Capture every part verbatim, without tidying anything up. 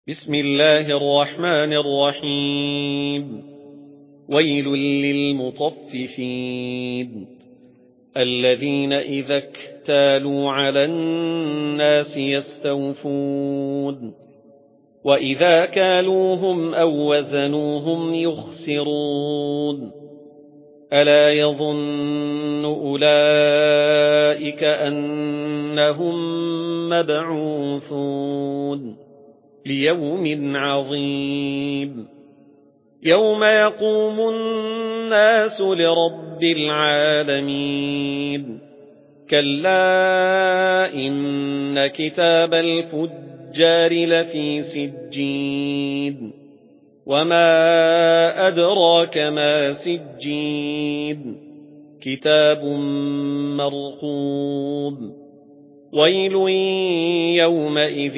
بسم الله الرحمن الرحيم. ويل للمطففين الذين إذا اكتالوا على الناس يستوفون وإذا كالوهم أو وزنوهم يخسرون ألا يظن أولئك أنهم مبعوثون ليوم عظيم يوم يقوم الناس لرب العالمين كلا إن كتاب الفجار لفي سجين وما أدراك ما سجين كتاب مرقوم ويل يومئذ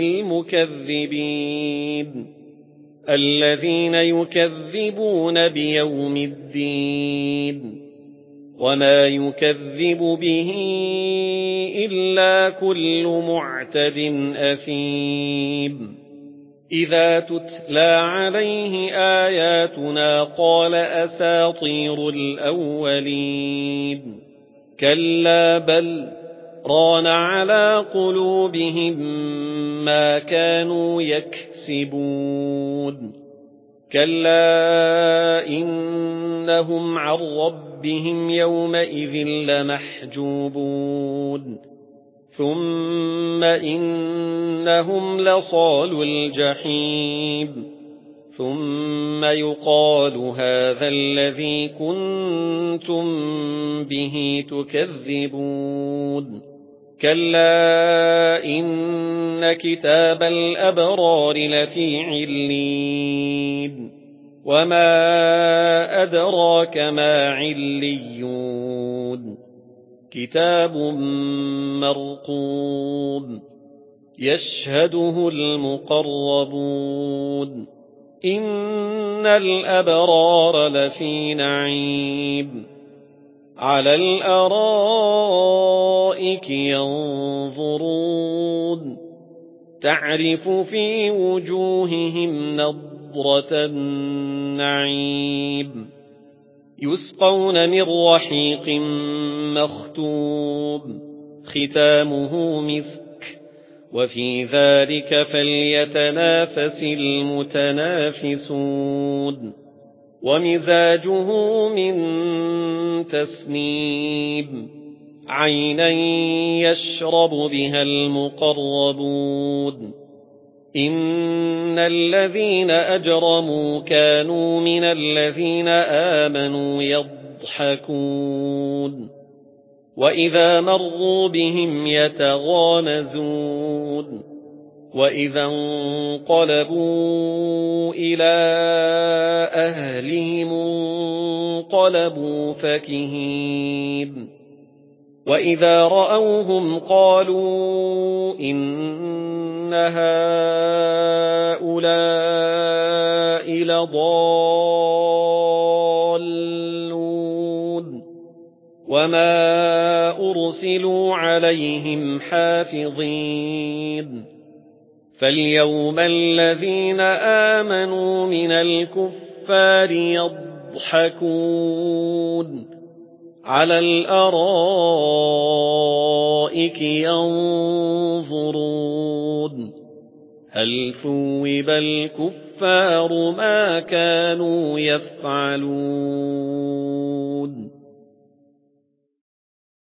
للمكذبين الذين يكذبون بيوم الدين وما يكذب به إلا كل معتد أثيم إذا تتلى عليه آياتنا قال أساطير الأولين كلا بل ران على قلوبهم ما كانوا يكسبون كلا إنهم عن ربهم يومئذ لمحجوبون ثم إنهم لصالو الجحيم ثم يقال هذا الذي كنتم به تكذبون كلا إن كتاب الأبرار لفي علين وما أدراك ما عليون كتاب مرقوم يشهده المقربون إن الأبرار لفي نعيم على الأرائك ينظرون تعرف في وجوههم نضرة النعيم يسقون من رحيق مختوم ختامه مسك وفي ذلك فليتنافس المتنافسون ومزاجه من تسنيم عينا يشرب بها المقربون إن الذين أجرموا كانوا من الذين آمنوا يضحكون وإذا مروا بهم يتغامزون وإذا انقلبوا إلى أهلهم انقلبوا فكهين وإذا رأوهم قالوا إن هؤلاء لضالون وما أرسلوا عليهم حافظين فاليوم الذين آمنوا من الكفار يضحكون على الأرائك ينظرون هل ثوب الكفار ما كانوا يفعلون